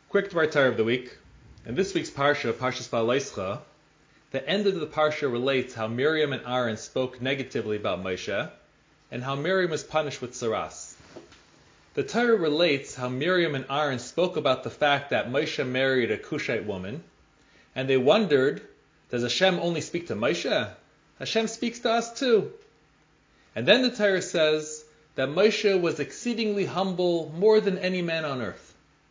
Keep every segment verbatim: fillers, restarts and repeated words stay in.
Quick Dvar Torah of the week. In this week's Parsha, Parshas Ba'aleischa, the end of the Parsha relates how Miriam and Aaron spoke negatively about Moshe, and how Miriam was punished with saras. The Torah relates how Miriam and Aaron spoke about the fact that Moshe married a Cushite woman, and they wondered, does Hashem only speak to Moshe? Hashem speaks to us too. And then the Torah says that Moshe was exceedingly humble, more than any man on earth.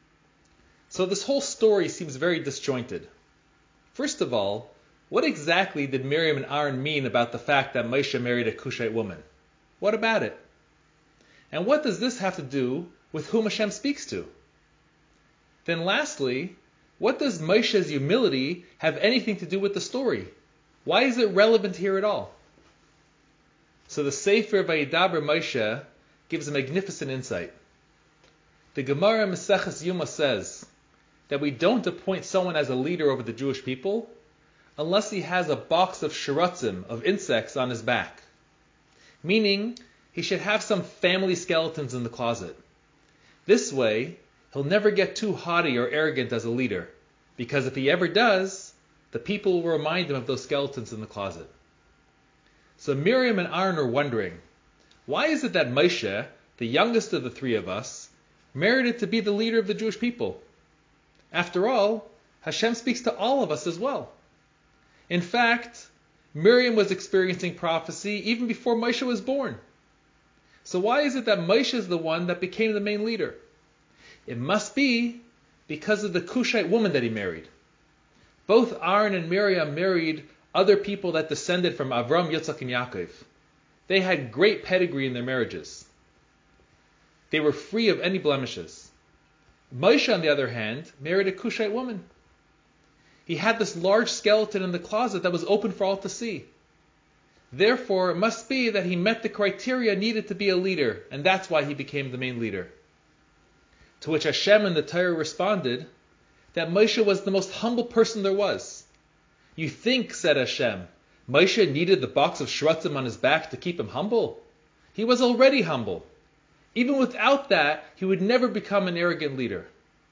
So this whole story seems very disjointed. First of all, what exactly did Miriam and Aaron mean about the fact that Moshe married a Cushite woman? What about it? And what does this have to do with whom Hashem speaks to? Then lastly, what does Moshe's humility have anything to do with the story? Why is it relevant here at all? So the Sefer Vayidaber Moshe gives a magnificent insight. The Gemara Maseches Yuma says that we don't appoint someone as a leader over the Jewish people unless he has a box of shiratzim, of insects, on his back. Meaning, he should have some family skeletons in the closet. This way, he'll never get too haughty or arrogant as a leader, because if he ever does, the people will remind him of those skeletons in the closet. So Miriam and Aaron are wondering, why is it that Moshe, the youngest of the three of us, merited to be the leader of the Jewish people? After all, Hashem speaks to all of us as well. In fact, Miriam was experiencing prophecy even before Moshe was born. So why is it that Moshe is the one that became the main leader? It must be because of the Cushite woman that he married. Both Aaron and Miriam married other people that descended from Avram, Yitzchak, and Yaakov. They had great pedigree in their marriages. They were free of any blemishes. Moshe, on the other hand, married a Cushite woman. He had this large skeleton in the closet that was open for all to see. Therefore, it must be that he met the criteria needed to be a leader, and that's why he became the main leader. To which Hashem and the Torah responded that Moshe was the most humble person there was. You think, said Hashem, Moshe needed the box of shiratzim on his back to keep him humble? He was already humble. Even without that, he would never become an arrogant leader.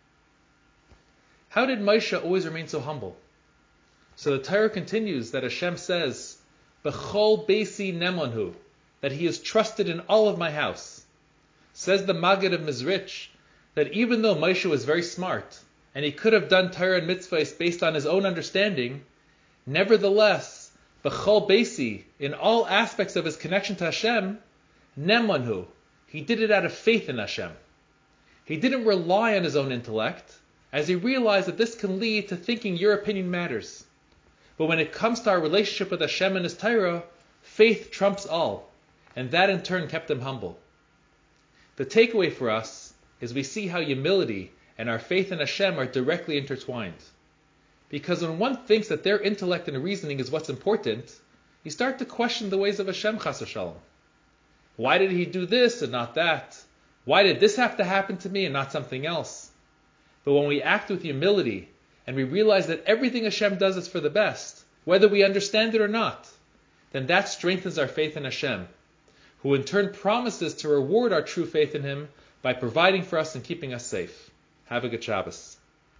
How did Moshe always remain so humble? So the Torah continues that Hashem says, B'chol beisi nemonhu, that he is trusted in all of my house. Says the Maggid of Mizrich, that even though Moshe was very smart, and he could have done Torah and mitzvahs based on his own understanding, nevertheless, B'chol beisi, in all aspects of his connection to Hashem, nemonhu, he did it out of faith in Hashem. He didn't rely on his own intellect, as he realized that this can lead to thinking your opinion matters. But when it comes to our relationship with Hashem and His Torah, faith trumps all, and that in turn kept him humble. The takeaway for us is we see how humility and our faith in Hashem are directly intertwined. Because when one thinks that their intellect and reasoning is what's important, you start to question the ways of Hashem, chas v'shalom. Why did he do this and not that? Why did this have to happen to me and not something else? But when we act with humility and we realize that everything Hashem does is for the best, whether we understand it or not, then that strengthens our faith in Hashem, who in turn promises to reward our true faith in Him by providing for us and keeping us safe. Have a good Shabbos.